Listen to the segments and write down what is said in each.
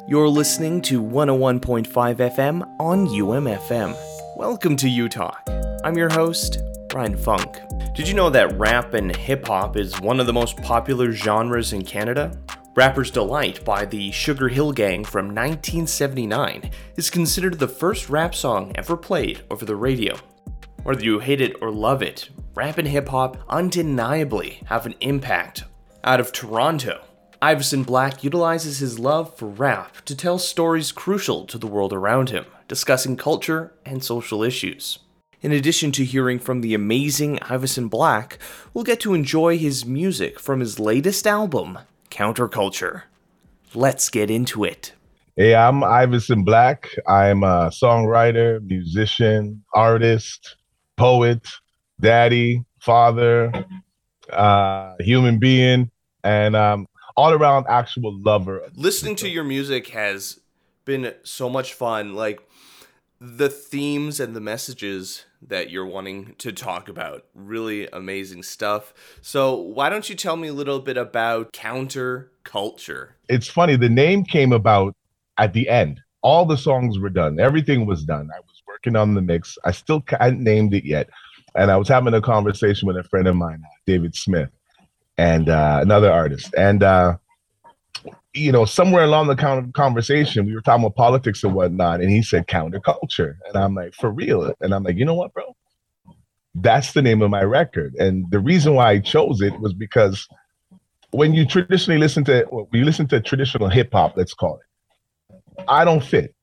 You're listening to 101.5 FM on UMFM. Welcome to U Talk. I'm your host, Ryan Funk. Did you know that rap and hip-hop is one of the most popular genres in Canada? Rapper's Delight by the Sugar Hill Gang from 1979 is considered the first rap song ever played over the radio. Whether you hate it or love it, rap and hip-hop undeniably have an impact. Out of Toronto, Iverson Black utilizes his love for rap to tell stories crucial to the world around him, discussing culture and social issues. In addition to hearing from the amazing Iverson Black, we'll get to enjoy his music from his latest album, Counterculture. Let's get into it. Hey, I'm Iverson Black. I'm a songwriter, musician, artist, poet, daddy, father, human being, and all-around actual lover. Listening to your music has been so much fun. Like, the themes and the messages that you're wanting to talk about, really amazing stuff. So why don't you tell me a little bit about Counterculture? It's funny, the name came about at the end. All the songs were done. Everything was done. I was working on the mix. I still hadn't named it yet. And I was having a conversation with a friend of mine, David Smith, and another artist. And, somewhere along the conversation, we were talking about politics and whatnot. And he said counterculture. And I'm like, for real? And I'm like, you know what, bro? That's the name of my record. And the reason why I chose it was because when you traditionally listen to traditional hip hop, let's call it, I don't fit.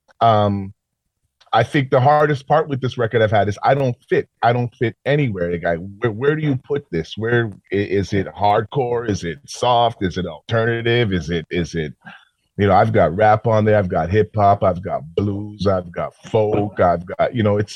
I think the hardest part with this record I've had is I don't fit. I don't fit anywhere. Like, where do you put this? Where is it? Hardcore? Is it soft? Is it alternative? Is it? I've got rap on there. I've got hip hop. I've got blues. I've got folk. I've got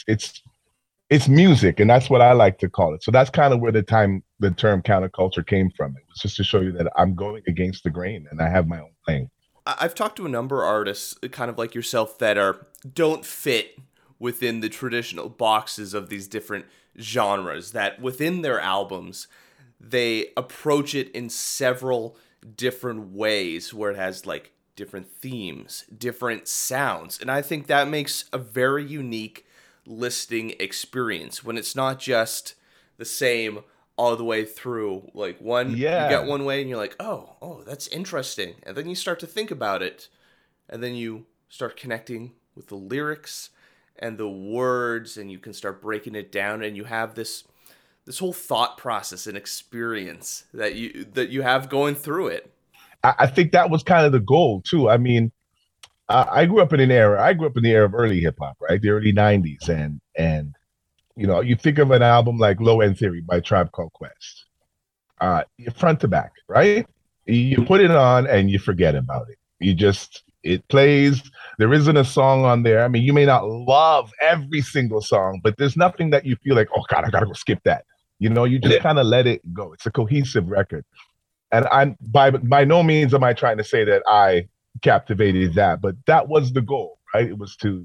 it's music, and that's what I like to call it. So that's kind of where the term counterculture came from. It was just to show you that I'm going against the grain, and I have my own thing. I've talked to a number of artists, kind of like yourself, that don't fit within the traditional boxes of these different genres, that within their albums, they approach it in several different ways where it has like different themes, different sounds. And I think that makes a very unique listening experience when it's not just the same all the way through. Like you get one way and you're like, oh, that's interesting. And then you start to think about it, and then you start connecting with the lyrics and the words, and you can start breaking it down, and you have this whole thought process and experience that you have going through it. I think that was kind of the goal too. I mean, I grew up in the era of early hip hop, right? The early 90s. And you think of an album like Low End Theory by Tribe Called Quest, front to back, right? You put it on and you forget about it. It plays. There isn't a song on there. I mean, you may not love every single song, but there's nothing that you feel like, oh God, I gotta go skip that. You just kind of let it go. It's a cohesive record. And I'm by no means am I trying to say that I captivated that, but that was the goal, right? It was to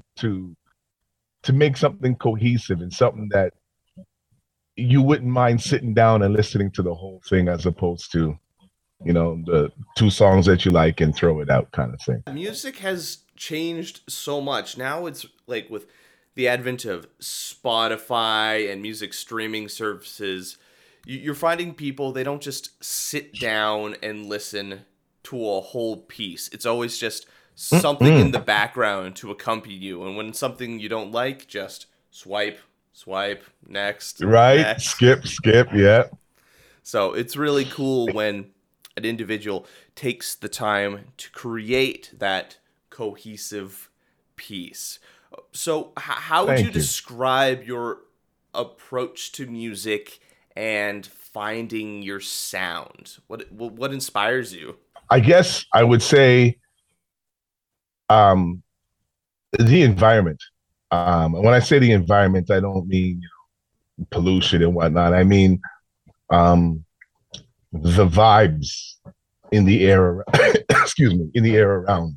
make something cohesive and something that you wouldn't mind sitting down and listening to the whole thing, as opposed to, the two songs that you like and throw it out kind of thing. Music has changed so much. Now it's like with the advent of Spotify and music streaming services, you're finding people, they don't just sit down and listen to a whole piece. It's always just something in the background to accompany you. And when something you don't like, just swipe, next. Right. Next. Skip. Yeah. So it's really cool when an individual takes the time to create that cohesive piece. So how would you describe your approach to music and finding your sound? What inspires you? I guess I would say the environment. When I say the environment, I don't mean pollution and whatnot. I mean the vibes in the air. In the air around.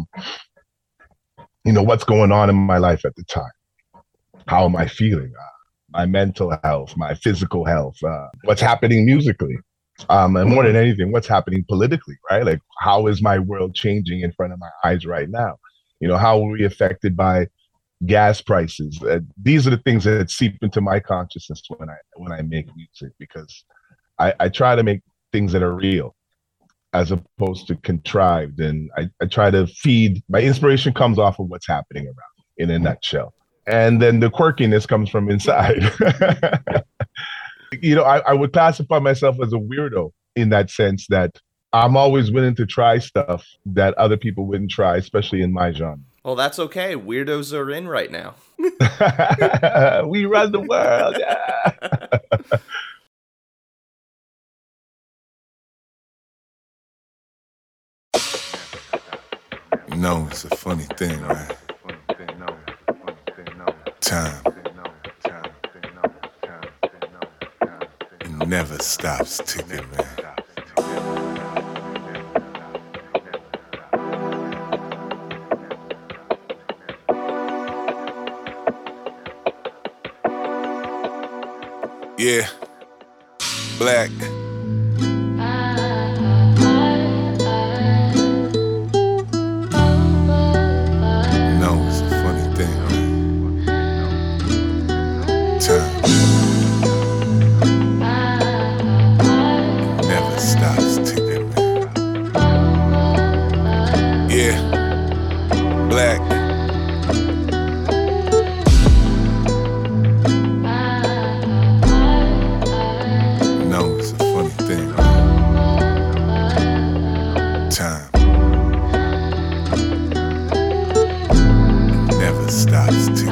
What's going on in my life at the time. How am I feeling? My mental health, my physical health. What's happening musically? And more than anything, what's happening politically, right? Like, how is my world changing in front of my eyes right now? You know, how are we affected by gas prices? These are the things that seep into my consciousness when I make music, because I try to make things that are real as opposed to contrived. And I try to feed, my inspiration comes off of what's happening around me, in a nutshell. And then the quirkiness comes from inside. You know, I would classify myself as a weirdo in that sense, that I'm always willing to try stuff that other people wouldn't try, especially in my genre. Well, that's okay. Weirdos are in right now. We run the world. Yeah. You know, it's a funny thing, right? Time. It never stops ticking, man. Yeah, Black. No, it's a funny thing, right? Time. It never stops ticking, man. Yeah, Black. Stops ticking,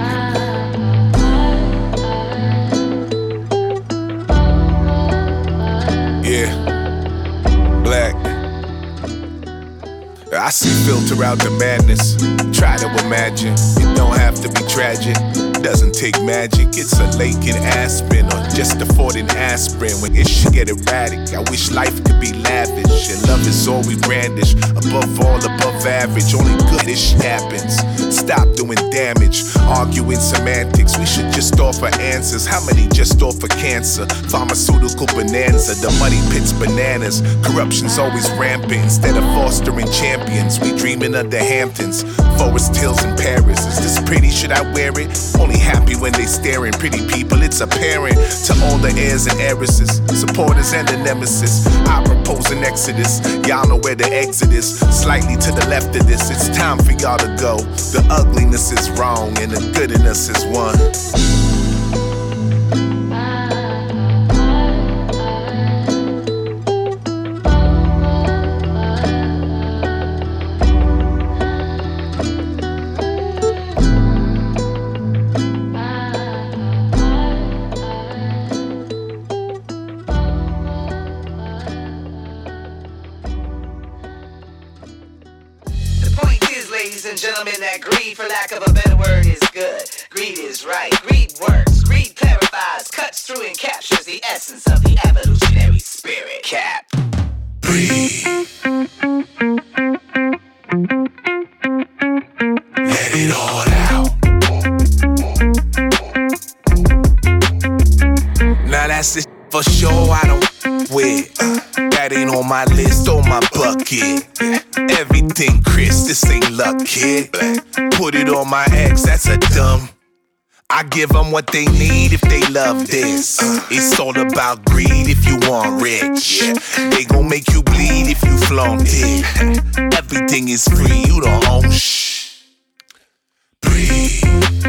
yeah, Black. I see filter out the madness. Try to imagine, it don't have to be tragic. Doesn't take magic, it's a lake in Aspen, or just affording aspirin when it should get erratic. I wish life could be lavish, and love is all we brandish. Above all, above average, only goodish happens. Stop doing damage, arguing semantics. We should just offer answers. How many just offer cancer? Pharmaceutical bonanza, the money pits bananas. Corruption's always rampant. Instead of fostering champions, we dreaming of the Hamptons, Forest Hills in Paris. Is this pretty? Should I wear it? Only happy when they staring. Pretty people, it's apparent to all the heirs and heiresses, supporters and the nemesis. I propose an exodus. Y'all know where the exit is. Slightly to the left of this. It's time for y'all to go. The ugliness is wrong and the good in us is one. Gentlemen, that greed, for lack of a better word, is good. Greed is right. Greed works. Greed clarifies, cuts through, and captures the essence of the evolutionary spirit. Cap. Breathe. Let it all out. Now that's the for sure I don't with. That ain't on my list or my bucket. Everything Chris, this ain't luck, kid. Put it on my ex, that's a dumb. I give them what they need if they love this. It's all about greed if you want rich. They gon' make you bleed if you flaunt it. Everything is free, you don't own shh. Breathe.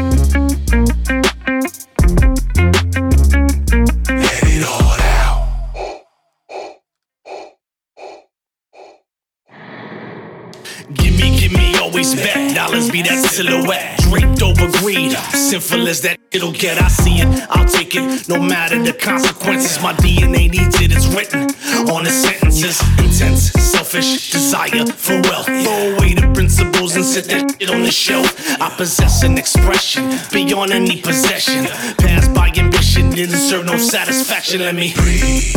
Let it all out. Give me, always back. Dollars be that silhouette, draped over greed. Sinful as that it'll get, I see it, I'll take it. No matter the consequences, my DNA needs it. It's written on the sentences. Intense, selfish desire for wealth. Throw away the principles and sit that shit on the shelf. I possess an expression beyond any possession. Pass by ambition, didn't serve no satisfaction. Let me breathe.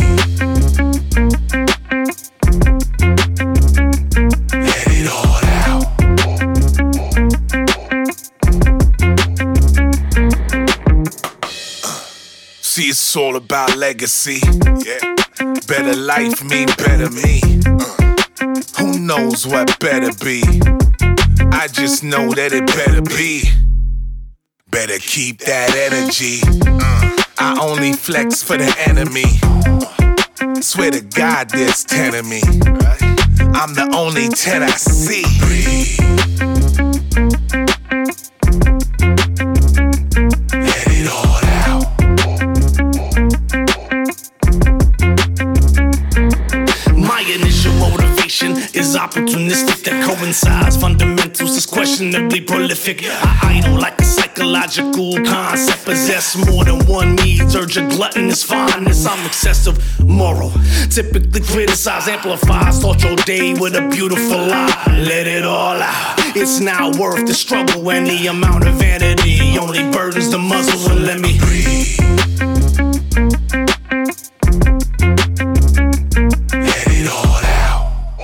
See, it's all about legacy. Yeah. Better life mean better me. Who knows what better be? I just know that it better be. Better keep that energy. I only flex for the enemy. Swear to God there's 10 of me. I'm the only 10 I see. Let it all out. My initial motivation is opportunistic, that coincides. Fundamentals is questionably prolific. I idle like a psychological concept. Possess more than one needs. Urge a gluttonous fondness. I'm excessive moral. Typically criticize, amplify. Start your day with a beautiful lie. Let it all out. It's not worth the struggle. Any amount of vanity only burdens the muzzle. And let me breathe. Let it all out.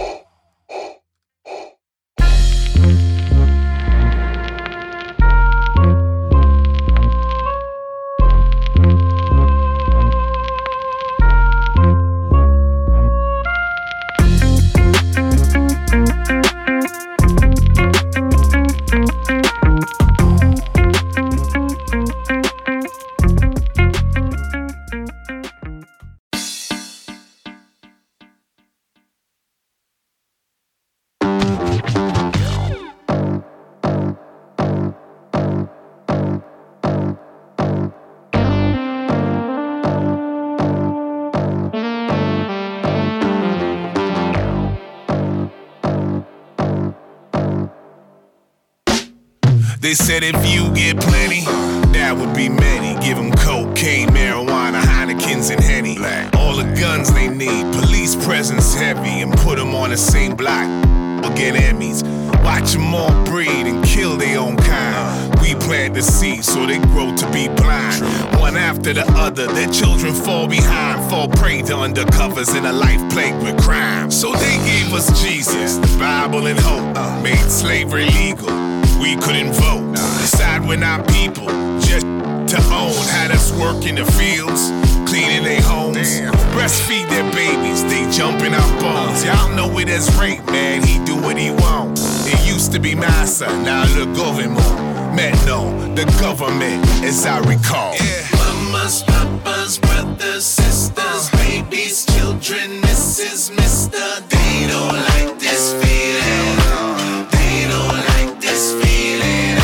They said if you get plenty, that would be many. Give them cocaine, marijuana, Heinekens, and Henny. All the guns they need, police presence heavy, and put them on the same block. We'll get Emmys. Watch them all breed and kill their own kind. We plant the seed so they grow to be blind. One after the other, their children fall behind, fall prey to undercovers in a life plagued with crime. So they gave us Jesus, the Bible and hope, made slavery legal. We couldn't vote, decide we're not people, just to own. Had us work in the fields, cleaning their homes, breastfeed their babies, they jump in our bones. Y'all know it as rape, man, he do what he want. It used to be massa, now the government. No, the government, as I recall. Mamas, papas, brothers, sisters, babies, children, Mrs., Mr. They don't like this feeling. They don't like this feeling.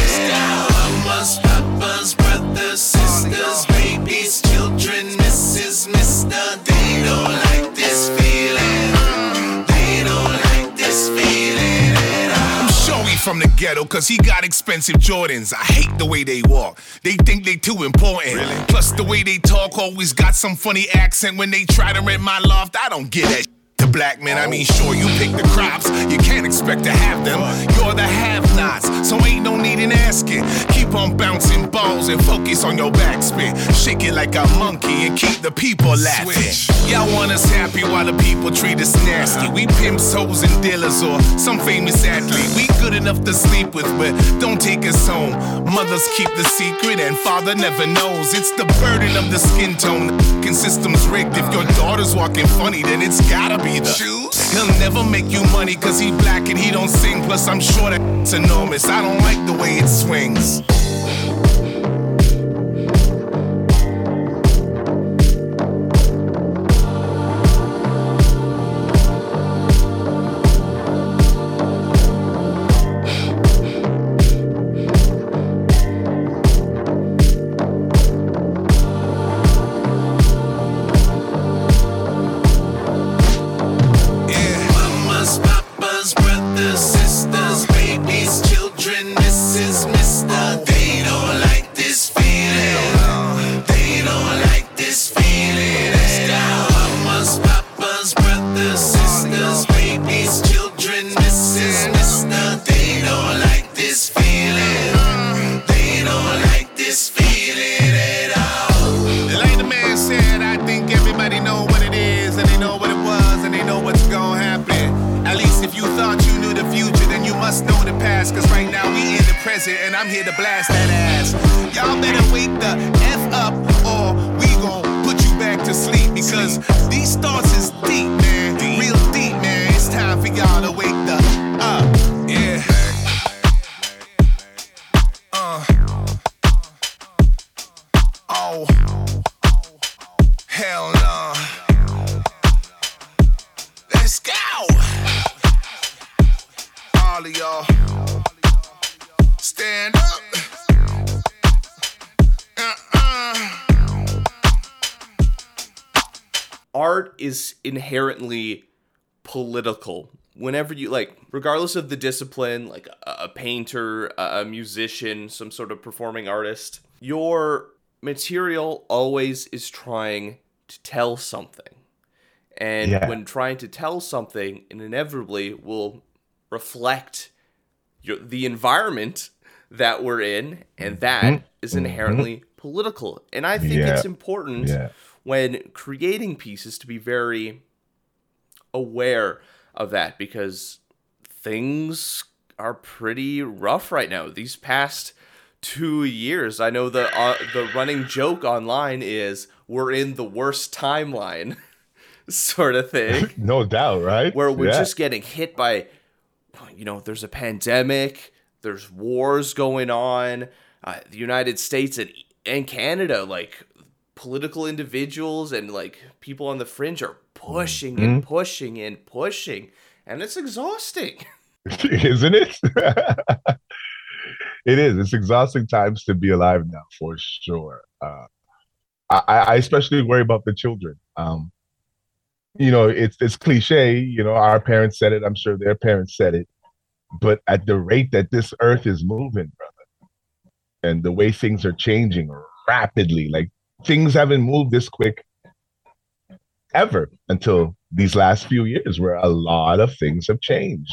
Mamas, papas, brothers, sisters, babies, children, Mrs., Mr. They don't like this feeling. They don't like this feeling at all. I'm sure he from the ghetto, cause he got expensive Jordans. I hate the way they walk. They think they too important. Really? Plus the way they talk always got some funny accent. When they try to rent my loft, I don't get that. To black men, I mean, sure, you pick the crops, you can't expect to have them. You're the have-nots, so ain't no need in asking. Keep on bouncing balls and focus on your backspin. Shake it like a monkey and keep the people laughing. Y'all want us happy while the people treat us nasty. We pimps, hoes, and dealers or some famous athlete. We good enough to sleep with, but don't take us home. Mothers keep the secret and father never knows. It's the burden of the skin tone. The system's rigged. If your daughter's walking funny, then it's gotta be the shoes. He'll never make you money cause he black and he don't sing. Plus I'm sure that it's enormous. I don't like the way it swings. And I'm here to blast that ass. Y'all better wake the F up or we gon' put you back to sleep because these These thoughts is deep, man. Real deep, man. It's time for y'all to wake the up. Yeah. Oh. Hell no. Let's go. All of y'all. Stand up. Art is inherently political. Whenever you, like, regardless of the discipline, like a painter, a musician, some sort of performing artist, your material always is trying to tell something. And when trying to tell something, it inevitably will reflect the environment that we're in, and that is inherently political. And I think it's important when creating pieces to be very aware of that, because things are pretty rough right now. These past 2 years, I know the running joke online is we're in the worst timeline sort of thing. No doubt, right? Where we're just getting hit by, there's a pandemic, there's wars going on, the United States and Canada, like, political individuals and, like, people on the fringe are pushing and pushing and pushing, and it's exhausting. Isn't it? It is. It's exhausting times to be alive now, for sure. I especially worry about the children. It's cliche. Our parents said it. I'm sure their parents said it. But at the rate that this earth is moving, brother, and the way things are changing rapidly, like, things haven't moved this quick ever until these last few years, where a lot of things have changed.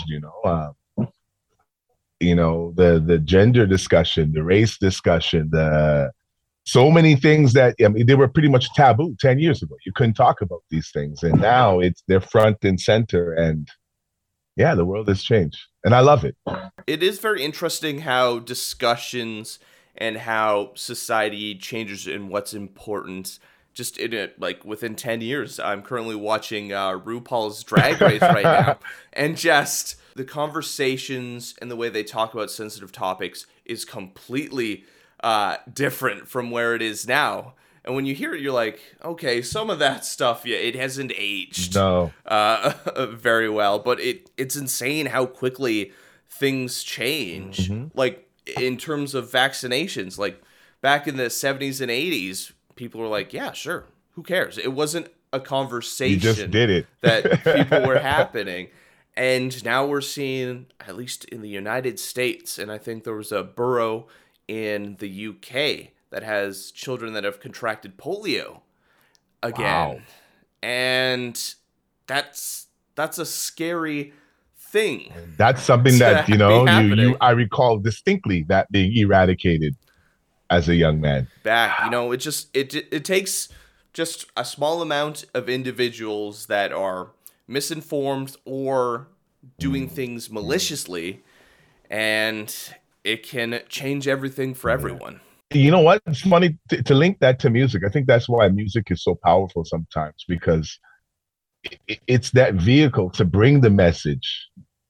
The gender discussion, the race discussion, so many things that, they were pretty much taboo 10 years ago. You couldn't talk about these things, and now they're front and center. And the world has changed, and I love it. It is very interesting how discussions and how society changes and what's important just in it, like, within 10 years. I'm currently watching RuPaul's Drag Race right now, and just the conversations and the way they talk about sensitive topics is completely different from where it is now. And when you hear it, you're like, okay, some of that stuff, it hasn't aged very well, but it's insane how quickly things change. Like, in terms of vaccinations, like, back in the 70s and 80s, people were like, yeah, sure, who cares? It wasn't a conversation. You just did it. That people were happening. And now we're seeing, at least in the United States, and I think there was a borough in the UK that has children that have contracted polio again. Wow. And that's a scary thing. That's something that, I recall distinctly that being eradicated as a young man. It takes just a small amount of individuals that are misinformed or doing things maliciously, and it can change everything for everyone. You know what? It's funny to link that to music. I think that's why music is so powerful sometimes, because it's that vehicle to bring the message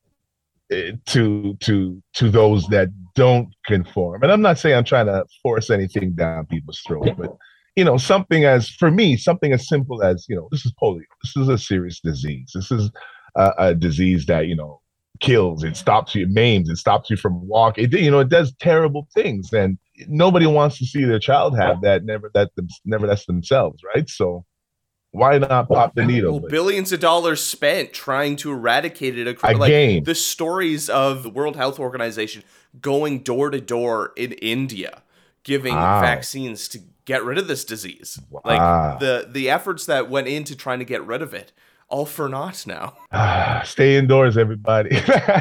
to those that don't conform. And I'm not saying I'm trying to force anything down people's throats, but something as simple as, this is polio. This is a serious disease. This is a disease that, kills, it stops you, maims, it stops you from walking. It does terrible things, and nobody wants to see their child have that. Never that's themselves, right? So why not pop the needle? Well, billions of dollars spent trying to eradicate it across. Like, the stories of the World Health Organization going door to door in India, giving vaccines to get rid of this disease. Wow. Like, the efforts that went into trying to get rid of it, all for naught now. Stay indoors, everybody.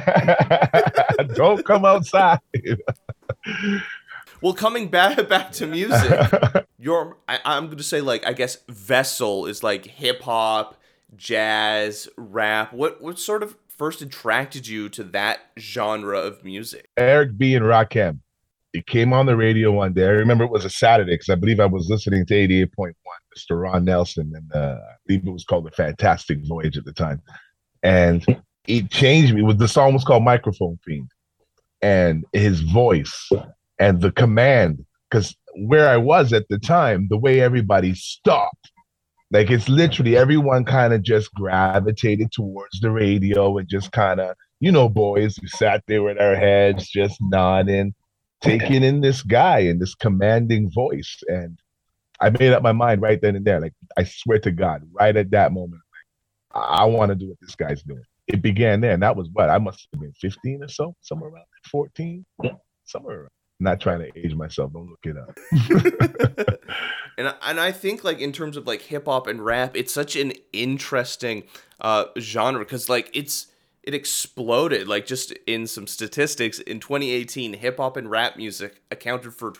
Don't come outside. Well, coming back to music, I'm going to say, like, I guess Vessel is like hip hop, jazz, rap. What sort of first attracted you to that genre of music? Eric B. and Rakim. It came on the radio one day. I remember it was a Saturday because I believe I was listening to 88.1, Mr. Ron Nelson, and I believe it was called The Fantastic Voyage at the time. And it changed me. The song was called Microphone Fiend. And his voice and the command, because where I was at the time, the way everybody stopped, like it's literally everyone kind of just gravitated towards the radio and just kind of, you know, boys who sat there with our heads just nodding, taking in this guy and this commanding voice. And I made up my mind right then and there. Like, I swear to God, right at that moment, I want to do what this guy's doing. It began there, and that was what? I must have been 15 or so, somewhere around 14, somewhere around. I'm not trying to age myself. Don't look it up. And I think, like, in terms of like hip hop and rap, it's such an interesting genre because like it exploded. Like, just in some statistics, in 2018, hip hop and rap music accounted for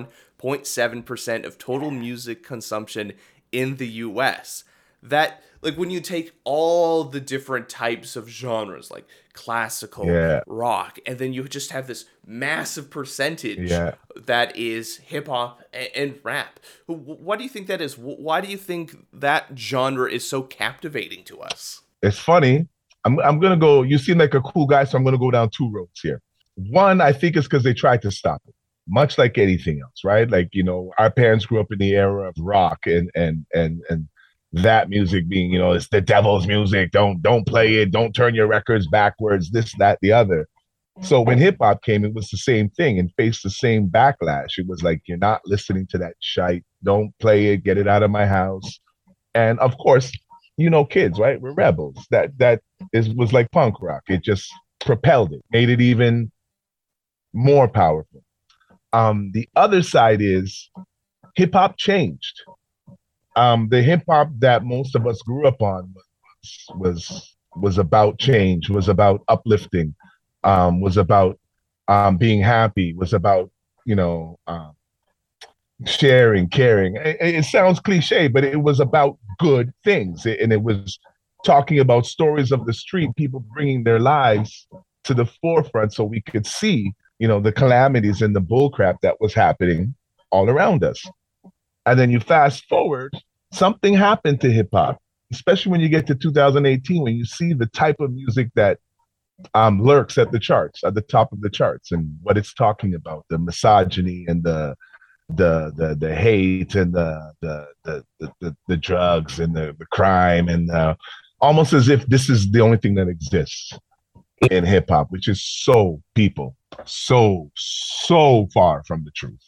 21.7% of total music consumption in the U.S. That, like, when you take all the different types of genres, like classical, rock, and then you just have this massive percentage that is hip-hop and rap. What do you think that is? Why do you think that genre is so captivating to us? It's funny. I'm going to go, you seem like a cool guy, so I'm going to go down two roads here. One, I think it's because they tried to stop it, much like anything else, right? Like, you know, our parents grew up in the era of rock and that music being, you know, it's the devil's music. Don't play it. Don't turn your records backwards. This, that, the other. So when hip hop came, it was the same thing and faced the same backlash. It was like, you're not listening to that shite. Don't play it. Get it out of my house. And of course, you know, kids, right? We're rebels. That was like punk rock. It just propelled it, made it even more powerful. The other side is hip hop changed. The hip hop that most of us grew up on was about change, was about uplifting, was about being happy, was about, you know, sharing, caring. It sounds cliche, but it was about good things, and it was talking about stories of the street, people bringing their lives to the forefront so we could see, you know, the calamities and the bullcrap that was happening all around us. And then you fast forward. Something happened to hip hop, especially when you get to 2018, when you see the type of music that lurks at the charts, at the top of the charts, and what it's talking about, the misogyny and the hate and the drugs and the crime, and almost as if this is the only thing that exists in hip hop, which is so far from the truth.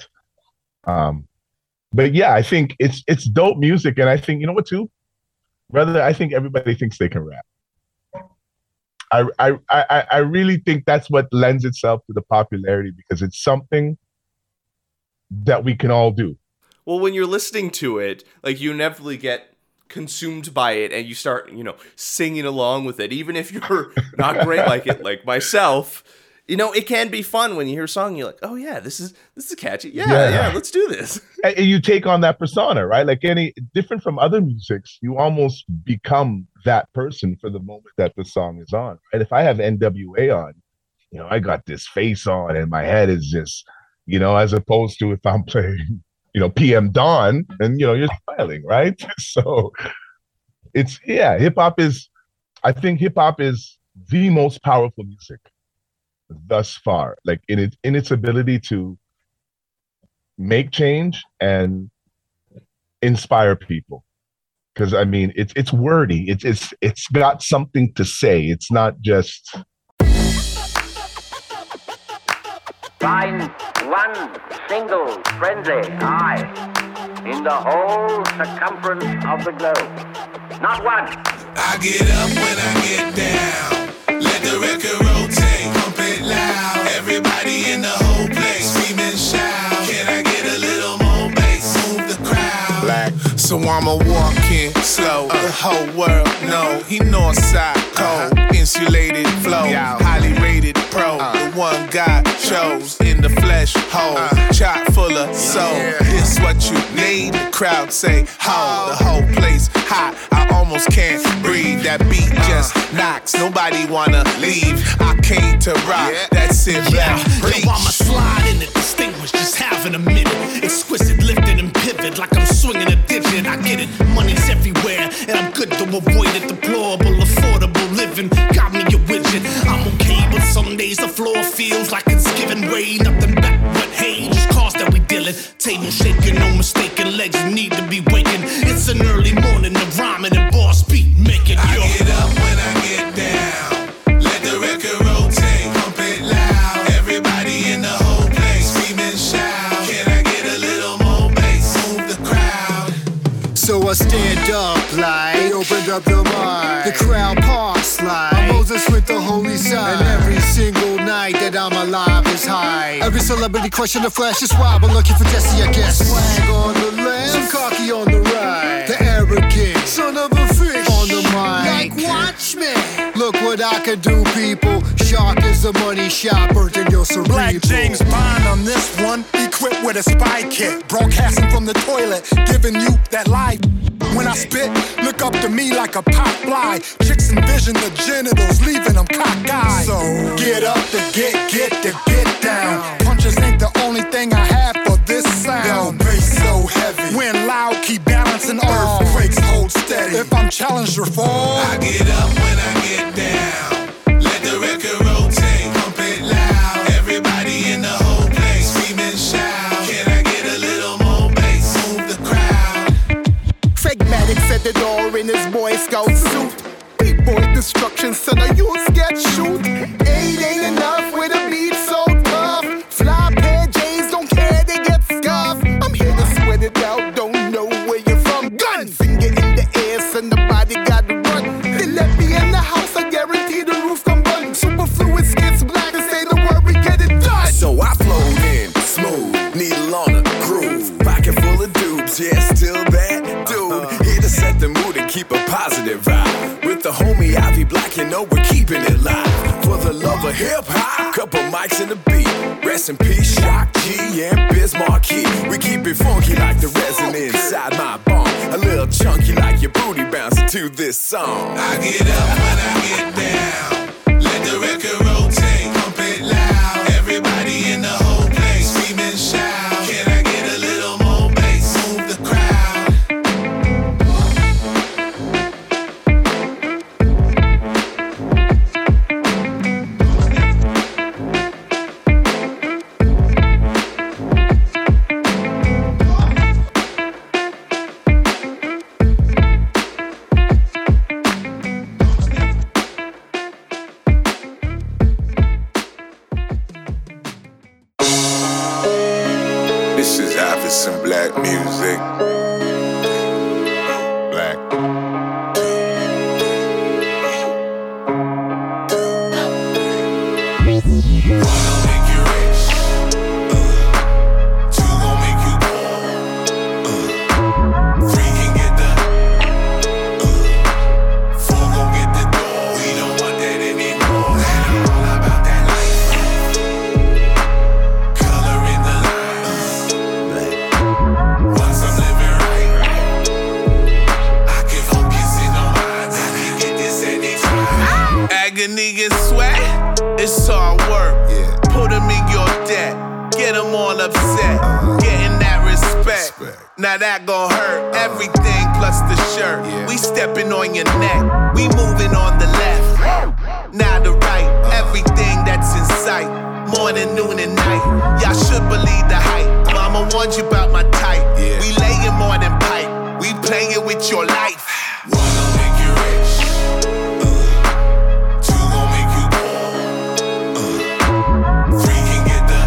But yeah, I think it's dope music, and I think, you know what too, brother, I think everybody thinks they can rap. I really think that's what lends itself to the popularity, because it's something that we can all do. Well, when you're listening to it, like, you inevitably get consumed by it, and you start, you know, singing along with it, even if you're not great like it, like myself. You know, it can be fun when you hear a song, you're like, oh yeah, this is catchy. Yeah, let's do this. And you take on that persona, right? Like, any different from other musics, you almost become that person for the moment that the song is on. And if I have NWA on, you know, I got this face on and my head is just, you know, as opposed to if I'm playing, you know, PM Dawn, and, you know, you're smiling, right? So it's, yeah, I think hip hop is the most powerful music thus far, like in its ability to make change and inspire people. Because I mean, it's wordy. It's got something to say. It's not just. Find one single frenzy eye in the whole circumference of the globe. Not one. I get up when I get down. Let the record rotate, pump it loud. Everybody in the whole place scream and shout. Can I get a little more bass? Move the crowd. Black. So I'ma walk in slow. The whole world know he Northside cold. Insulated flow, highly rated pro. The one God chose in the flesh hole. Chock full of soul. This what you need. The crowd say ho. The whole place hot. I almost can't breathe. That beat just knocks. Nobody wanna leave. I came to rock. That's it. Yo, I'ma slide in it. Distinguished, just having a minute. Exquisite, lifting and pivot like I'm swinging a digit. get it. Money's everywhere, and I'm good to avoid it. Deplorable, affordable living got me a widget. I'm okay, but some days the floor feels like it's giving way. Nothing back but hay, just cars that we dealing. Table shaking, no mistaken, legs need to be waking. It's an early morning, the rhyming and bar speed making. I get up when I get down. Let the record rotate, pump it loud. Everybody in the whole place scream and shout. Can I get a little more bass? Move the crowd. So I stand up like they opened up the mic. The crowd paused like I'm Moses with the holy sign. And every single night that I'm alive is high. Every celebrity crush in the flash is wild, but looking for Jesse, I guess. Swag on the left, some cocky on the right. The arrogant son of a fish on the mic. Like watch me, look what I can do, people. Shark is a money shot, burnt in your cerebral. Black James Bond on this one, equipped with a spy kit, broadcasting from the toilet, giving you that life. When I spit, look up to me like a pop fly. Chicks envision the genitals, leaving them cockeyed. So get up to get down. Punches ain't the only thing I have for this sound. Yo, bass so heavy. When loud, keep balancing. Earthquakes hold steady. If I'm challenged or fall, I get up when I get down. Let the record rotate, pump it loud. Everybody in the whole place scream and shout. Can I get a little more bass? Move the crowd. Phlegmatic at the door in his Boy Scout suit. Big boy destruction, son of youths get shoot. Ain't enough with a beat so tough. Fly pair J's don't care, they get scuffed. I'm here to sweat it out, don't know where you're from. Gun finger in the air, son, the body got to run. They let me in the house, I guarantee the roof come run. Superfluid skits black, and say the word, we get it done. So I flowed in, smooth, needle on a groove. Pocket full of dupes, yeah, still that dude. Here to set the mood and keep a positive vibe. With the homie Ivy Black, you know we're keeping it live. For the love of hip-hop, couple mics and a beat. Rest in peace, Shock G and Biz Marquee. We keep it funky like the resin inside my bone. A little chunky like your booty bouncing to this song. I get up when I get down. Let the record rotate, pump it loud. Everybody in the whole place scream and shout. Can I get a little more bass? Move the crowd. This is Iverson Black music. Black. One gon' make you rich. Two gon' make you poor. Three can get the. Four gon' get the door. We don't want that anymore. And I'm all about that life. Color in the lines. Once I'm living right, I can focus in on mine. I can get this anytime. Agony and sweat, it's hard work. Put them in your debt, get them all upset. Getting that respect, now that gon' hurt. Everything plus the shirt. We stepping on your neck, we moving on the left. Now the right, everything that's in sight. Morning, noon, and night. Y'all should believe the hype. Mama warned you about my type. We laying more than pipe. We playing with your life. One gon' make you rich. Two gon' make you poor. Three can get the.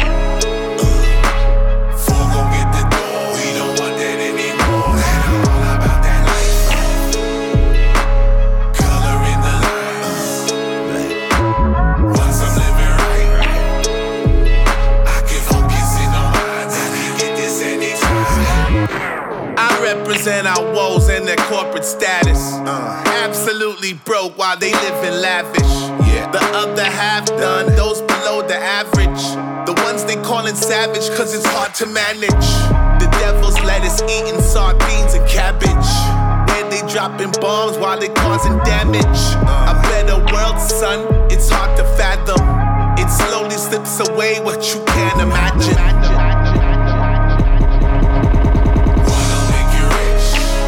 Four gon' get the door. We don't want that anymore. And I'm all about that life. Color in the lines. Once I'm living right, I can focus in on mine. I can get this anytime. I represent our woes and their corporate status. Absolutely broke while they live in lavish. The other half done, those below the average. The ones they callin' savage, cause it's hard to manage. The devil's lettuce eating sardines and cabbage. Where they dropping bombs while they causing damage. A better world, son, it's hard to fathom. It slowly slips away what you can't imagine. One gon' make you rich.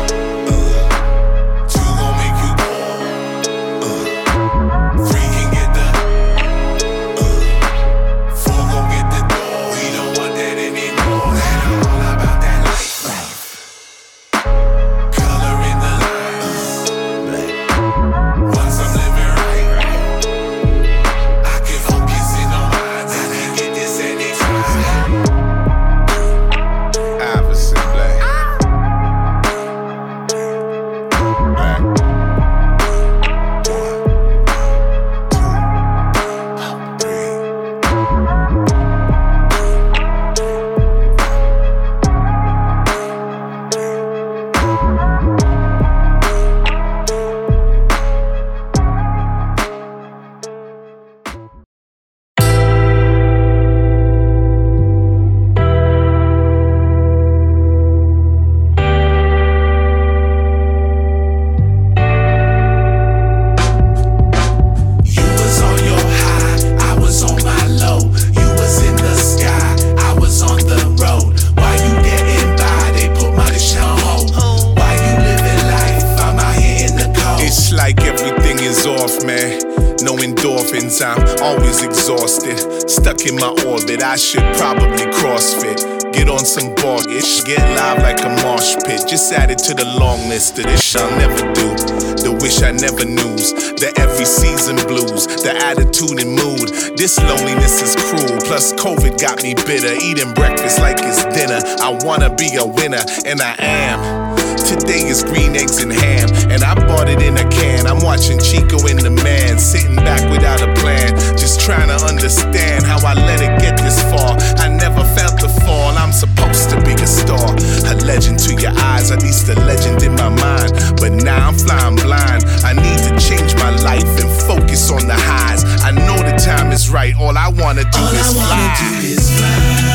everything is off, man. No endorphins, I'm always exhausted. Stuck in my orbit, I should probably CrossFit. Get on some borgish, get live like a mosh pit. Just add it to the long list of this I'll never do. The wish I never knew, the every season blues, the attitude and mood. This loneliness is cruel, plus COVID got me bitter. Eating breakfast like it's dinner. I wanna be a winner, and I am. Today is green eggs and ham, and I bought it in a can. I'm watching Chico and the Man, sitting back without a plan, just trying to understand how I let it get this far. I never felt the fall, I'm supposed to be a star. A legend to your eyes, at least a legend in my mind. But now I'm flying blind, I need to change my life and focus on the highs. I know the time is right, all I wanna do is fly.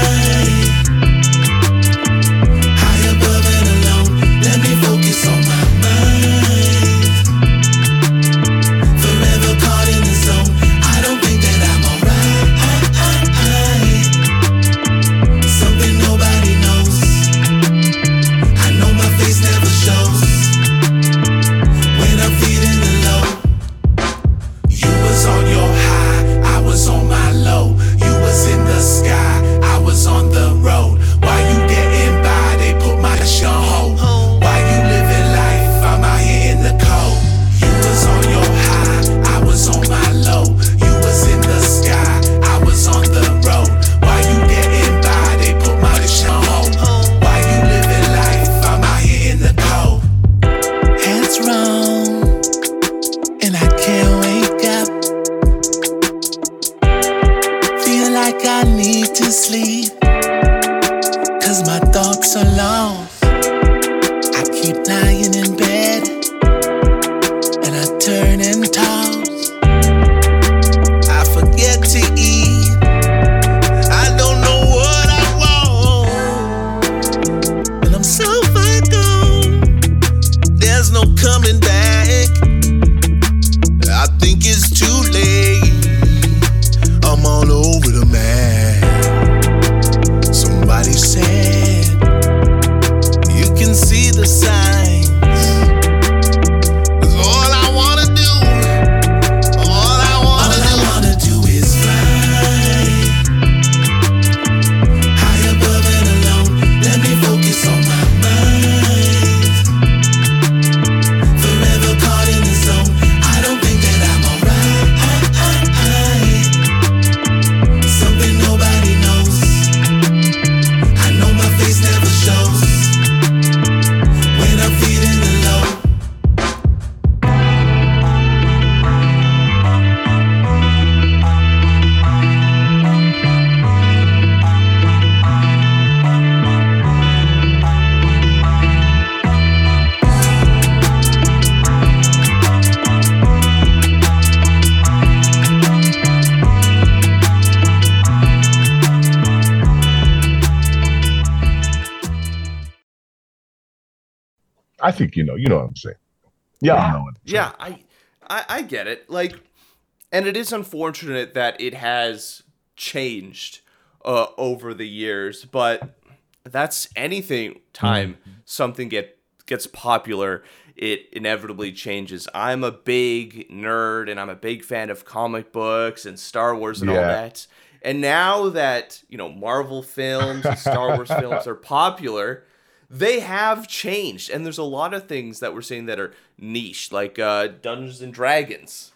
I think you know what I'm saying. Yeah, I know what I'm saying. I get it. Like, and it is unfortunate that it has changed over the years, but that's anything. Time something gets popular, it inevitably changes. I'm a big nerd, and I'm a big fan of comic books and Star Wars and all that. And now that Marvel films and Star Wars films are popular, they have changed, and there's a lot of things that we're seeing that are niche, like Dungeons and Dragons.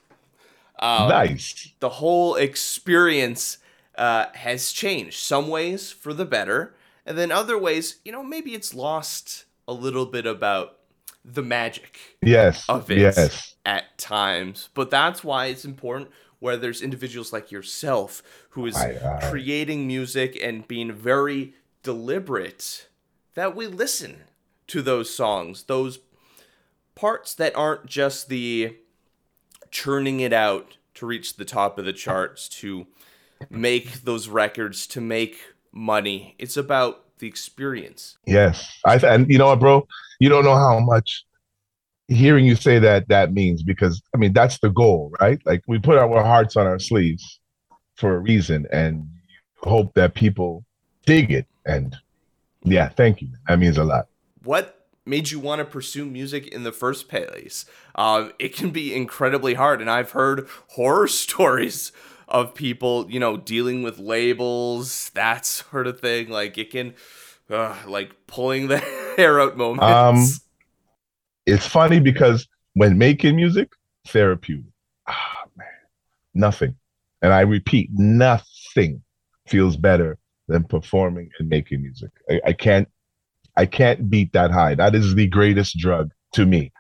Nice. The whole experience has changed. Some ways for the better, and then other ways, maybe it's lost a little bit about the magic of it at times. But that's why it's important where there's individuals like yourself who is creating music and being very deliberate that we listen to those songs, those parts that aren't just the churning it out to reach the top of the charts, to make those records, to make money. It's about the experience. Yes. And you know what, bro? You don't know how much hearing you say that means, because, I mean, that's the goal, right? Like, we put our hearts on our sleeves for a reason, and hope that people dig it. And yeah, thank you. That means a lot. What made you want to pursue music in the first place. It can be incredibly hard, and I've heard horror stories of people, dealing with labels, that sort of thing. Like, it can, like, pulling the hair out moments. It's funny because when making music, therapeutic. Man, nothing. And I repeat, nothing feels better than performing and making music. I can't beat that high. That is the greatest drug to me.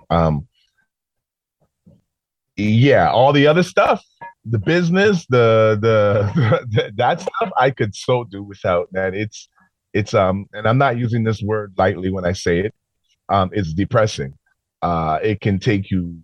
Yeah, all the other stuff, the business, the that stuff, I could so do without, man. It's and I'm not using this word lightly when I say it. It's depressing. It can take you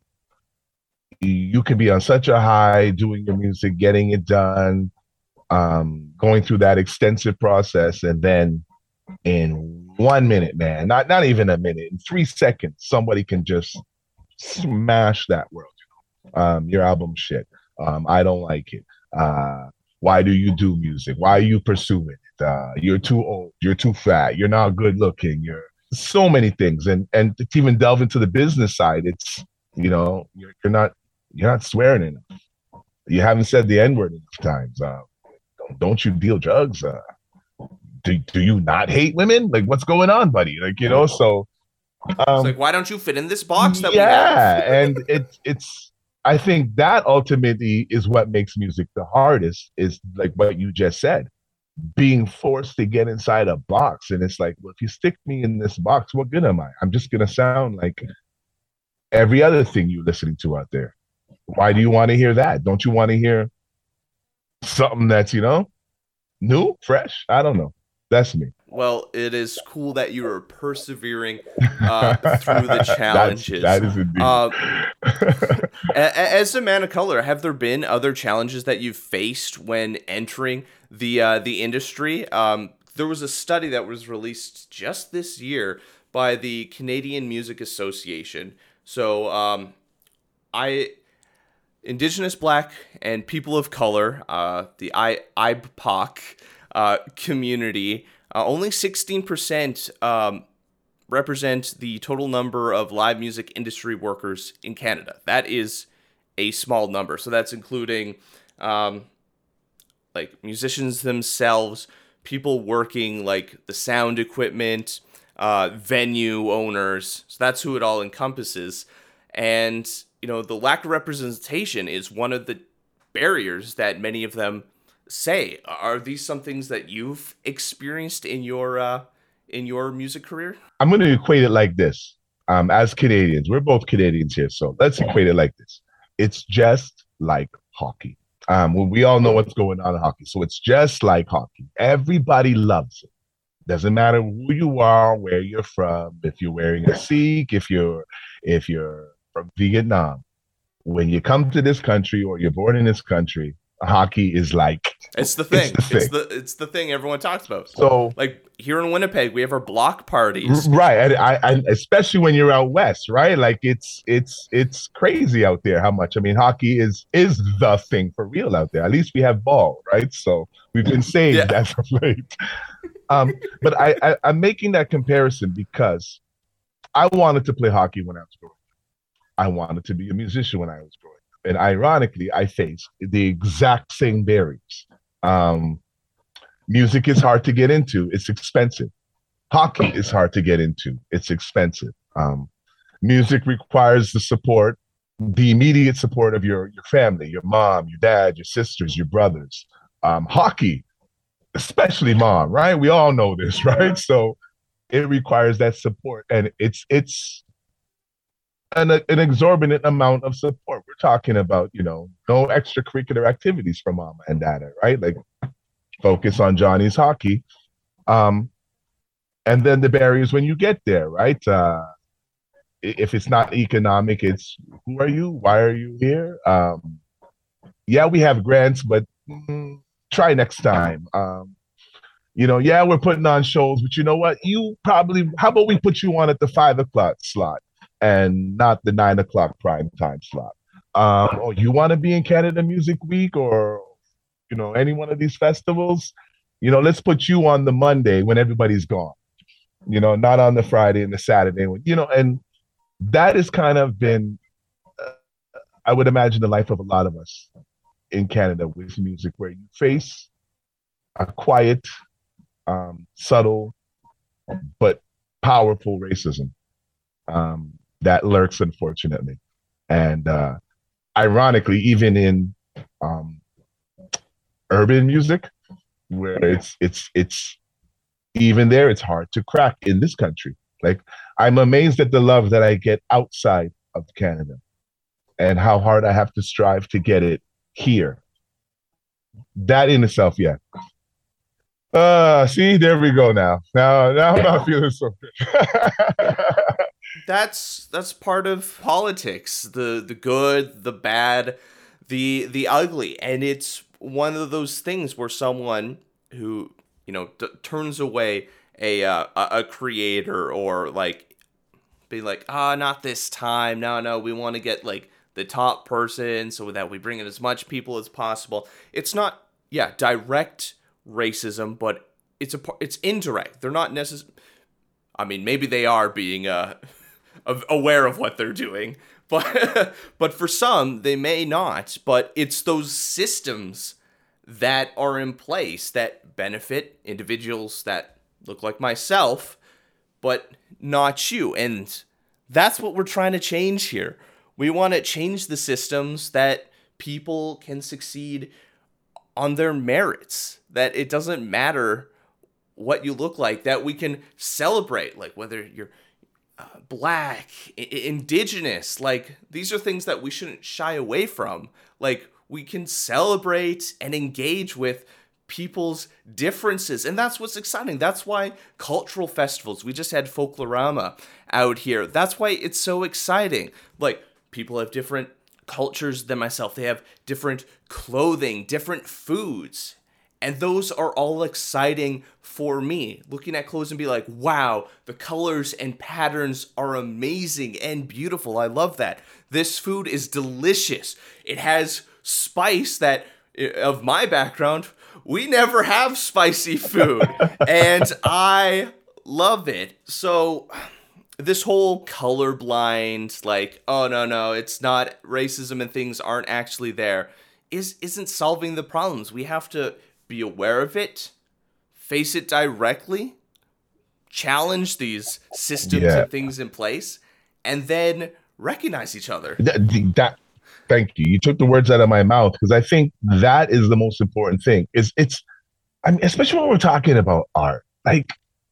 can be on such a high doing your music, getting it done, going through that extensive process, and then in 1 minute, man, not even a minute, in 3 seconds, somebody can just smash that world. Your album shit. I don't like it. Why do you do music? Why are you pursuing it? You're too old. You're too fat. You're not good looking. You're so many things. And to even delve into the business side, it's, you're not swearing enough. You haven't said the N-word enough times. Don't you deal drugs? Do you not hate women? Like, what's going on, buddy? Like, so it's like, why don't you fit in this box that we have? Yeah, and it's I think that ultimately is what makes music the hardest, is like what you just said, being forced to get inside a box. And it's like, well, if you stick me in this box, what good am I? I'm just going to sound like every other thing you're listening to out there. Why do you want to hear that? Don't you want to hear something that's, new, fresh? I don't know. That's me. Well, it is cool that you are persevering through the challenges. That is indeed. As a man of color, have there been other challenges that you've faced when entering the industry? There was a study that was released just this year by the Canadian Music Association. So, Indigenous, Black, and people of color, the IBPOC community, only 16% represent the total number of live music industry workers in Canada. That is a small number. So that's including like musicians themselves, people working like the sound equipment, venue owners. So that's who it all encompasses. And, the lack of representation is one of the barriers that many of them say. Are these some things that you've experienced in your music career? I'm going to equate it like this. As Canadians, we're both Canadians here, so let's equate it like this. It's just like hockey. We all know what's going on in hockey, so it's just like hockey. Everybody loves it. Doesn't matter who you are, where you're from, if you're wearing a Sikh, if you're from Vietnam. When you come to this country or you're born in this country, hockey is like, it's the thing. It's the thing everyone talks about. So, like here in Winnipeg, we have our block parties, right? And I especially when you're out west, right? Like it's crazy out there how much. I mean, hockey is the thing for real out there. At least we have ball, right? So we've been saying that of late. But I'm making that comparison because I wanted to play hockey when I was growing up. I wanted to be a musician when I was growing up. And ironically, I faced the exact same barriers. Music is hard to get into. It's expensive. Hockey is hard to get into. It's expensive. Music requires the immediate support of your family, your mom, your dad, your sisters, your brothers. Hockey, especially mom, right? We all know this, right? So it requires that support. And it's an exorbitant amount of support. We're talking about, no extracurricular activities for mama and dada, right? Like focus on Johnny's hockey. And then the barriers when you get there, right? If it's not economic, it's who are you? Why are you here? Yeah, we have grants, but try next time. Yeah, we're putting on shows, but you know what? How about we put you on at the 5 o'clock slot and not the 9 o'clock prime time slot? Or you want to be in Canada Music Week or, any one of these festivals? Let's put you on the Monday when everybody's gone. You know, not on the Friday and the Saturday. You know, and that has kind of been, I would imagine, the life of a lot of us in Canada with music, where you face a quiet, subtle, but powerful racism that lurks, unfortunately. And ironically, even in urban music, where it's even there, it's hard to crack in this country. Like, I'm amazed at the love that I get outside of Canada and how hard I have to strive to get it here. That in itself, yeah. See, there we go now. Now I'm not feeling so good. That's part of politics. The good, the bad, the ugly. And it's one of those things where someone who, you know, turns away a creator, or like be like, not this time. No, we want to get like the top person so that we bring in as much people as possible. It's not, direct racism, but it's indirect. They're not necessarily, I mean, maybe they are being aware of what they're doing, but for some, they may not. But it's those systems that are in place that benefit individuals that look like myself, but not you. And that's what we're trying to change here. We want to change the systems that people can succeed on their merits, that it doesn't matter what you look like, that we can celebrate, like whether you're black, indigenous, like these are things that we shouldn't shy away from. Like, we can celebrate and engage with people's differences. And that's what's exciting. That's why cultural festivals, we just had Folklorama out here. That's why it's so exciting. Like, people have different cultures than myself. They have different clothing, different foods. And those are all exciting for me. Looking at clothes and be like, wow, the colors and patterns are amazing and beautiful. I love that. This food is delicious. It has spice that, of my background, we never have spicy food. And I love it. So this whole colorblind, like, oh, no, it's not racism and things aren't actually there, isn't solving the problems. We have to be aware of it, face it directly, challenge these systems and things in place, and then recognize each other. Thank you. You took the words out of my mouth, because I think that is the most important thing. I mean, especially when we're talking about art. Like,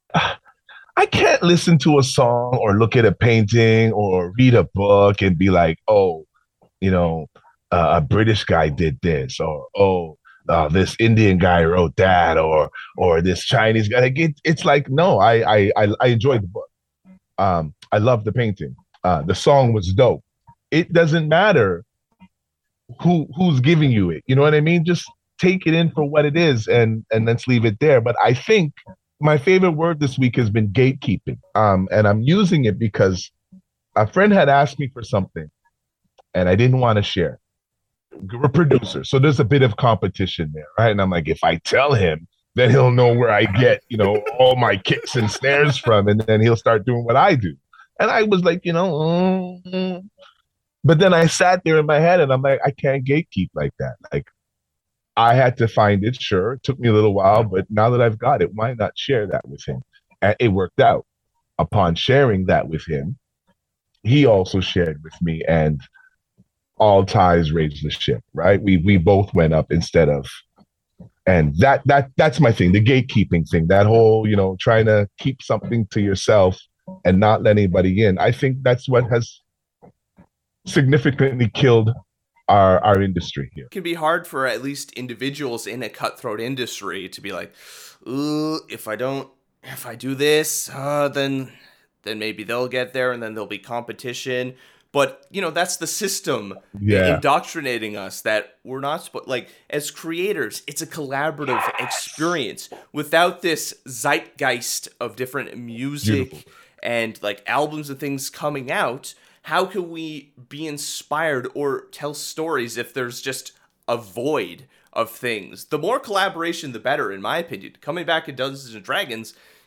I can't listen to a song or look at a painting or read a book and be like, oh, you know, a British guy did this, or this Indian guy wrote that, or this Chinese guy. Like, it's like, no, I enjoyed the book. I love the painting. The song was dope. It doesn't matter who's giving you it. You know what I mean? Just take it in for what it is, and let's leave it there. But I think my favorite word this week has been gatekeeping. And I'm using it because a friend had asked me for something and I didn't want to share. We're a producer, so there's a bit of competition there, right? And I'm like, if I tell him, then he'll know where I get, you know, all my kicks and snares from, and then he'll start doing what I do. And I was like, but then I sat there in my head and I'm like, I can't gatekeep like that. Like, I had to find it. Sure, it took me a little while, but now that I've got it, why not share that with him? And it worked out. Upon sharing that with him, he also shared with me, and all ties raised the ship, right? We both went up instead of, and that's my thing, the gatekeeping thing, that whole, you know, trying to keep something to yourself and not let anybody in. I think that's what has significantly killed our industry here. It can be hard for at least individuals in a cutthroat industry to be like, ooh, if I do this, then maybe they'll get there, and then there'll be competition. But, you know, that's the system indoctrinating us that we're not supposed, like, as creators, it's a collaborative experience. Without this zeitgeist of different music and, like, albums and things coming out, how can we be inspired or tell stories if there's just a void of things? The more collaboration, the better, in my opinion. Coming back in Dungeons & Dragons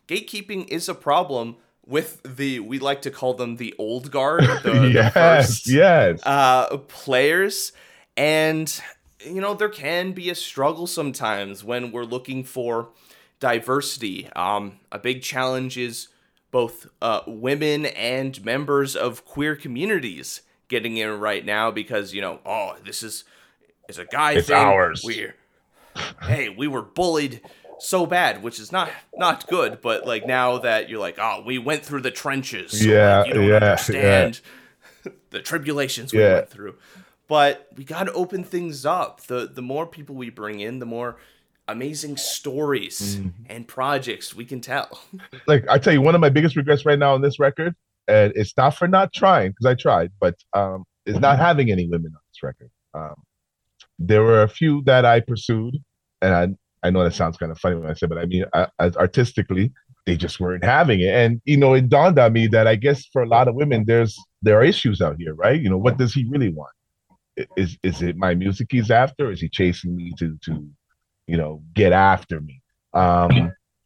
gatekeeping is a problem with we like to call them the old guard, the yes, first players. And, there can be a struggle sometimes when we're looking for diversity. A big challenge is both women and members of queer communities getting in right now because, this is a guy it's thing. Ours. We were bullied so bad, which is not good, but like now that you're like, we went through the trenches, so you don't understand the tribulations we went through. But we got to open things up. The more people we bring in, the more amazing stories and projects we can tell. Like, I tell you, one of my biggest regrets right now on this record, and it's not for not trying, because I tried, but is not having any women on this record. There were a few that I pursued, and I know that sounds kind of funny when I say, but I mean, as artistically, they just weren't having it. And, it dawned on me that I guess for a lot of women, there are issues out here, right? What does he really want? Is it my music he's after? Or is he chasing me to get after me? Are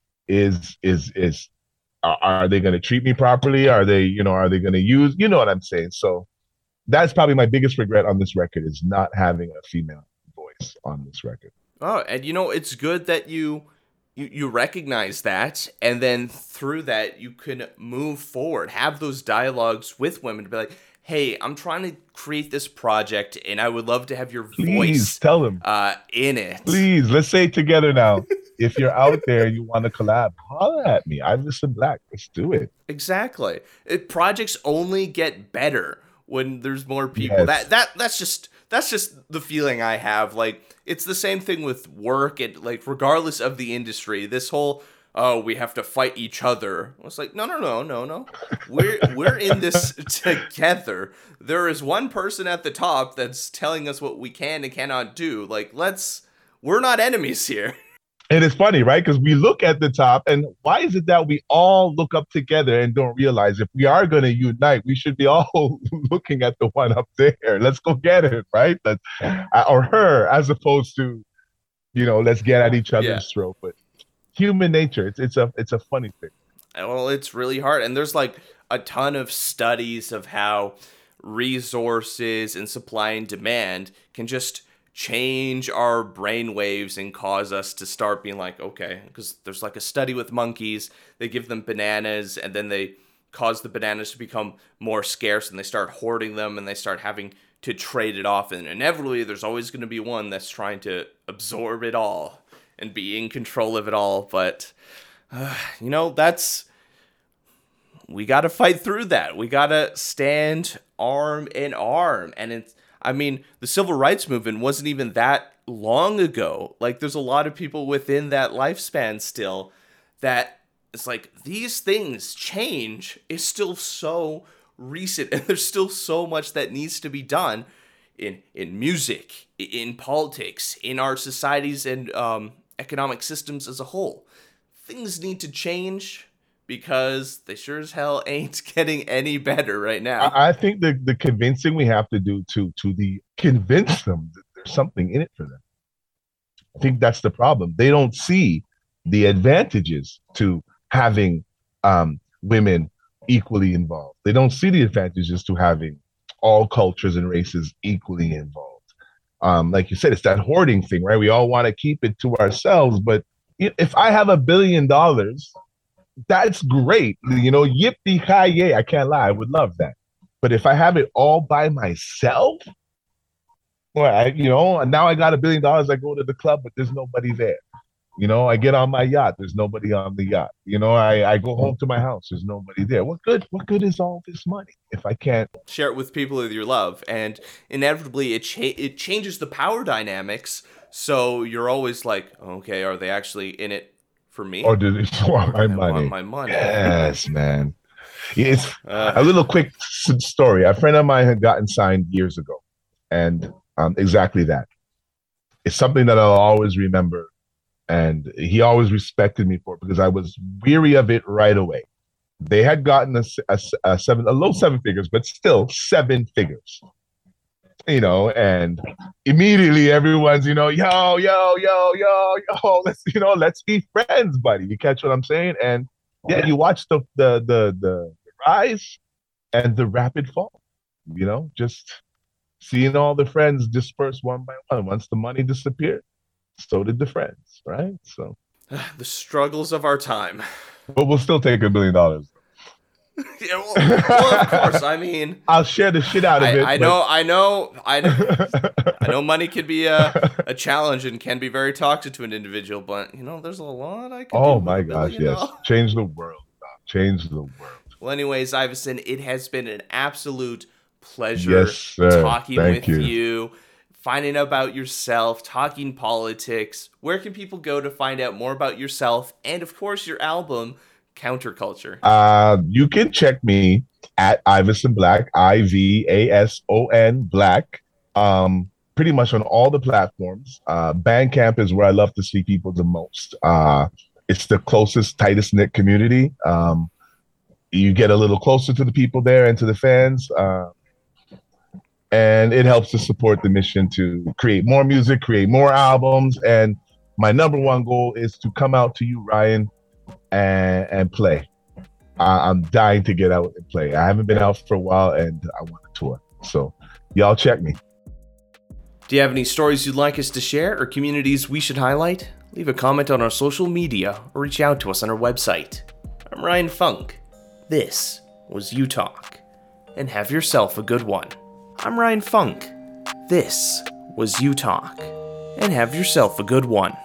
they going to treat me properly? Are they going to use, what I'm saying? So that's probably my biggest regret on this record, is not having a female voice on this record. Oh, and it's good that you recognize that, and then through that you can move forward, have those dialogues with women to be like, hey, I'm trying to create this project, and I would love to have your voice tell them. In it. Please, let's say it together now. If you're out there and you want to collab, holler at me. I listen black. Let's do it. Exactly. Projects only get better when there's more people. Yes. That's just the feeling I have. Like, it's the same thing with work, and like regardless of the industry, this whole we have to fight each other. It's like, no. We're in this together. There is one person at the top that's telling us what we can and cannot do. Like, we're not enemies here. And it's funny, right? Because we look at the top, and why is it that we all look up together and don't realize if we are going to unite, we should be all looking at the one up there. Let's go get it, right? Or her, as opposed to, let's get at each other's throat. But human nature, it's a funny thing. Well, it's really hard, and there's like a ton of studies of how resources and supply and demand can just change our brain waves and cause us to start being like, okay, because there's like a study with monkeys. They give them bananas, and then they cause the bananas to become more scarce, and they start hoarding them, and they start having to trade it off. And inevitably, there's always going to be one that's trying to absorb it all and be in control of it all. But, we got to fight through that. We got to stand arm in arm. And the civil rights movement wasn't even that long ago. Like, there's a lot of people within that lifespan still that it's like these things change is still so recent, and there's still so much that needs to be done in music, in politics, in our societies and economic systems as a whole. Things need to change because they sure as hell ain't getting any better right now. I think the convincing we have to do to convince them that there's something in it for them. I think that's the problem. They don't see the advantages to having women equally involved. They don't see the advantages to having all cultures and races equally involved. Like you said, it's that hoarding thing, right? We all want to keep it to ourselves, but if I have $1 billion, that's great. Yippee-ki-yay. I can't lie. I would love that. But if I have it all by myself, well, now I got $1 billion. I go to the club, but there's nobody there. I get on my yacht. There's nobody on the yacht. I go home to my house. There's nobody there. What good is all this money if I can't share it with people that you love? And inevitably, it changes the power dynamics. So you're always like, okay, are they actually in it for me? Or do they want my money? Want my money. Yes, man. It's a little quick story. A friend of mine had gotten signed years ago, and exactly that. It's something that I'll always remember. And he always respected me for it because I was weary of it right away. They had gotten a low seven figures, but still 7 figures. And immediately everyone's, yo, let's be friends, buddy. You catch what I'm saying? And Yeah, you watch the rise and the rapid fall. You know, just seeing all the friends disperse one by one. Once the money disappeared, so did the friends, right? So the struggles of our time. But we'll still take $1 million. Yeah, well, of course. I mean, I'll share the shit out of it. I know. I know money can be a challenge and can be very toxic to an individual, but you know, there's a lot I can do. Oh my gosh, yes. Change the world. Change the world. Well, anyways, Iverson, it has been an absolute pleasure talking with you, finding out about yourself, talking politics. Where can people go to find out more about yourself and, of course, your album, Counterculture? You can check me at Iverson Black, IVASON Black, pretty much on all the platforms. Bandcamp is where I love to see people the most. It's the closest, tightest knit community. You get a little closer to the people there and to the fans. And it helps to support the mission to create more music, create more albums. And my number one goal is to come out to you, Ryan, and play. I'm dying to get out and play. I haven't been out for a while and I want to tour. So y'all check me. Do you have any stories you'd like us to share or communities we should highlight? Leave a comment on our social media or reach out to us on our website. I'm Ryan Funk. This was You Talk. And have yourself a good one. I'm Ryan Funk. This was You Talk. And have yourself a good one.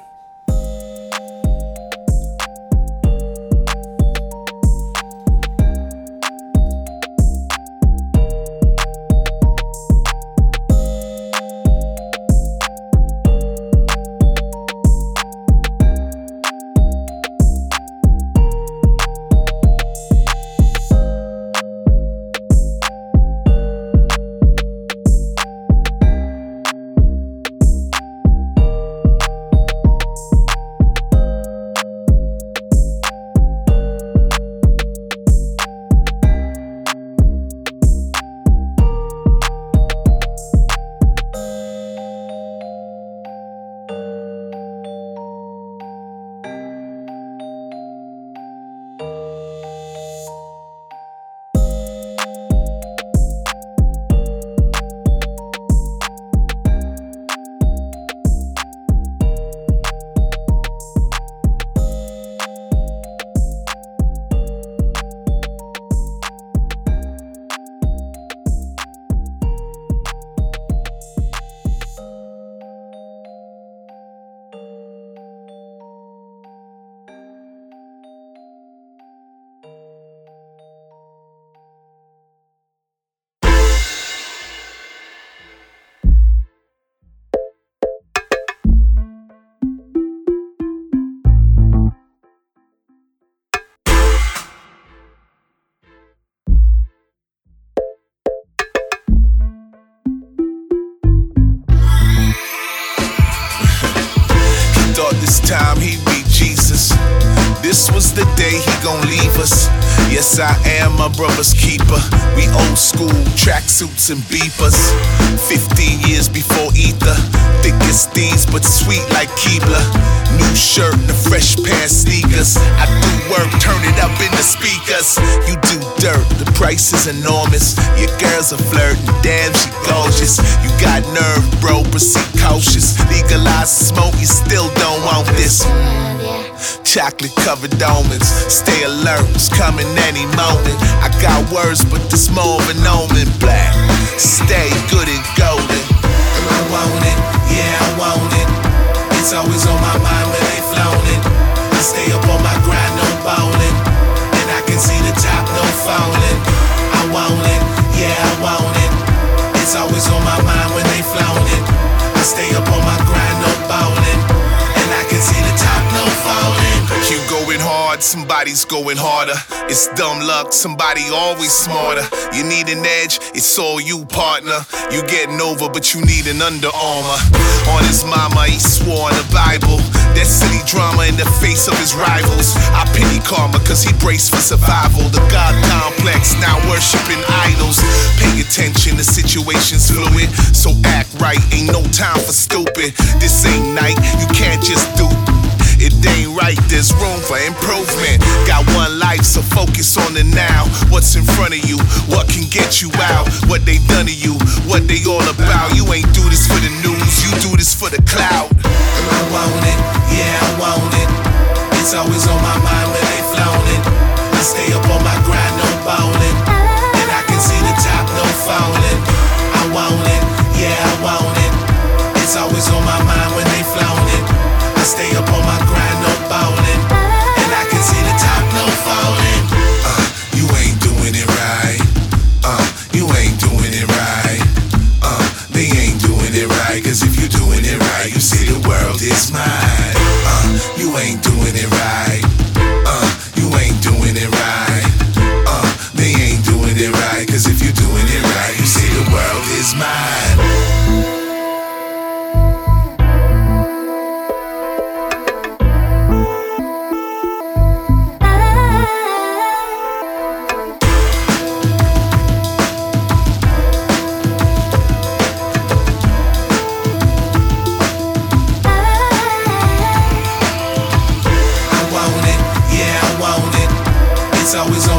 This time he'd be Jesus. This was the day he gon' leave us. Yes, I am my brother's keeper. We old school tracksuits and beepers. 15 years before ether. Thick as thieves but sweet like Keebler. New shirt and a fresh pair of sneakers. I do work, turn it up in the speakers. You do dirt, the price is enormous. Your girl's a flirtin', damn she gorgeous. You got nerve, bro, proceed cautious. Legalize smoke, you still don't want this. Chocolate covered almonds, stay alert, it's coming any moment. I got words, but this more of an omen. Black, stay good and golden. I want it, yeah I want it. It's always on my mind when they flown it. I stay up on my grind, no bowling. And I can see the top, no falling. I want it, yeah I want it. It's always on my mind when they flown it. I stay up on my grind, no bowling. And I can see the top, no falling. You going hard, somebody's going harder. It's dumb luck, somebody always smarter. You need an edge, it's all you, partner. You getting over, but you need an Under Armour. On his mama, he swore on the Bible. That city drama in the face of his rivals. I pity karma, cause he braced for survival. The God complex, now worshiping idols. Pay attention, the situation's fluid. So act right, ain't no time for stupid. This ain't night, you can't just do it ain't right, there's room for improvement. Got one life, So focus on the now, what's in front of you, what can get you out, what they done to you, what they all about. You ain't do this for the news, you do this for the clout. I want it, yeah, I want it. It's always on my mind when they flown it. I stay up on my grind, no bowling, and I can see the top, no falling. I want it, yeah, I want it. It's always on my mind when they flown it. I stay up on my grind, no bowling, and I can see the top, no falling. You ain't doing it right. You ain't doing it right. They ain't doing it right. Cause if you're doing it right, you see the world is mine. You ain't doing it right. You ain't doing it right. They ain't doing it right. Cause if you're doing it right, you see the world is mine. It's always on